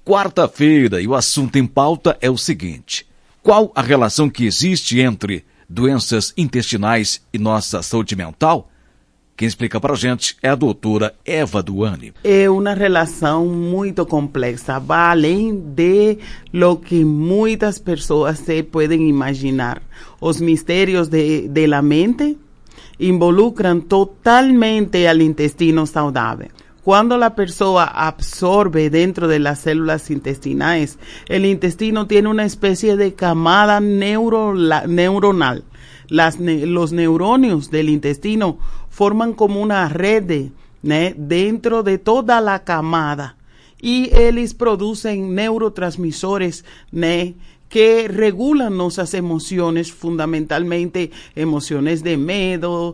quarta-feira e o assunto em pauta é o seguinte: qual a relação que existe entre doenças intestinais e nossa saúde mental? Quem explica para a gente é a doutora Eva Duani. É uma relação muito complexa, vai além de lo que muitas pessoas se podem imaginar. Os mistérios de la mente involucran totalmente al intestino saudável. Cuando la persona absorbe dentro de las células intestinales, el intestino tiene una especie de camada neuronal. Los neurones del intestino forman como una red dentro de toda la camada y ellos producen neurotransmisores que regulan nuestras emociones, fundamentalmente emociones de miedo,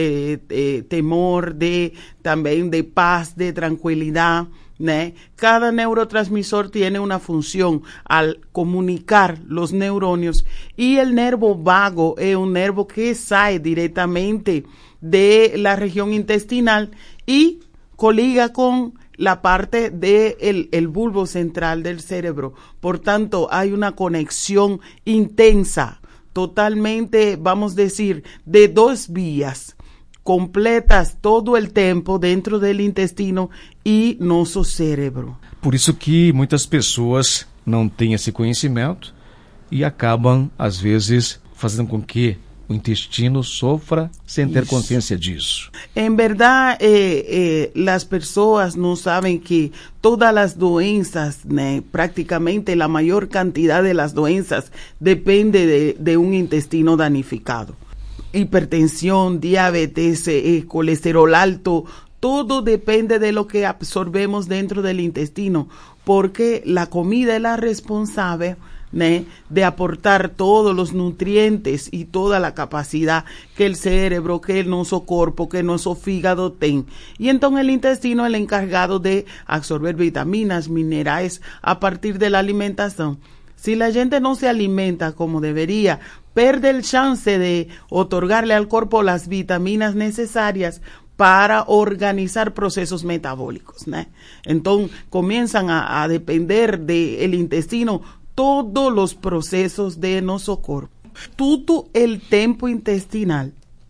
de temor, también de paz, de tranquilidad. Cada neurotransmisor tiene una función al comunicar los neurones y el nervo vago es un nervo que sale directamente de la región intestinal y coliga con la parte del bulbo central del cerebro. Por tanto, hay una conexión intensa, totalmente, vamos a decir, de dos vías completas todo el tiempo dentro del intestino e nosso cérebro. Por isso que muitas pessoas não têm esse conhecimento e acabam, às vezes, fazendo com que o intestino sofra sem ter consciência disso. En verdad, las personas no saben que todas las doenças, prácticamente la mayor cantidad de las doenças depende de un intestino danificado. Hipertensión, diabetes, colesterol alto, todo depende de lo que absorbemos dentro del intestino, porque la comida es la responsable de aportar todos los nutrientes y toda la capacidad que el cerebro, que el nuestro cuerpo, que nuestro fígado tiene. Y entonces el intestino es el encargado de absorber vitaminas, minerales a partir de la alimentación. Si la gente no se alimenta como debería, pierde el chance de otorgarle al cuerpo las vitaminas necesarias para organizar procesos metabólicos. Entonces comienzan a depender del intestino todos los procesos de nuestro cuerpo. Todo el tiempo intestinal,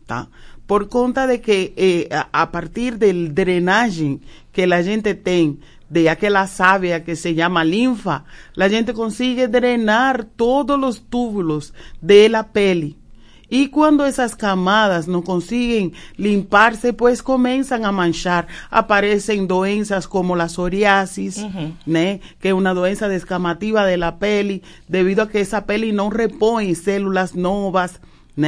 por cuenta de que a partir del drenaje que la gente tiene de aquella savia que se llama linfa, la gente consigue drenar todos los túbulos de la piel. Y cuando esas camadas no consiguen limparse, pues comienzan a manchar. Aparecen doenças como la psoriasis, que es una doença descamativa de la piel, debido a que esa piel no repone células nuevas.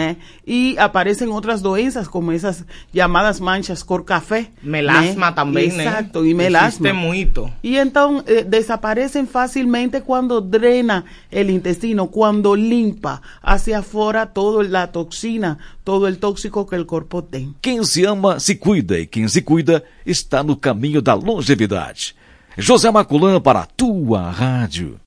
Y aparecen otras doenças como esas llamadas manchas cor café. Melasma también. Exacto, y melasma. Existe mucho. Y entonces desaparecen fácilmente cuando drena el intestino, cuando limpa hacia afuera toda la toxina, todo el tóxico que el cuerpo tiene. Quem se ama, se cuida, e quem se cuida está no caminho da longevidade. José Maculã para a tua rádio.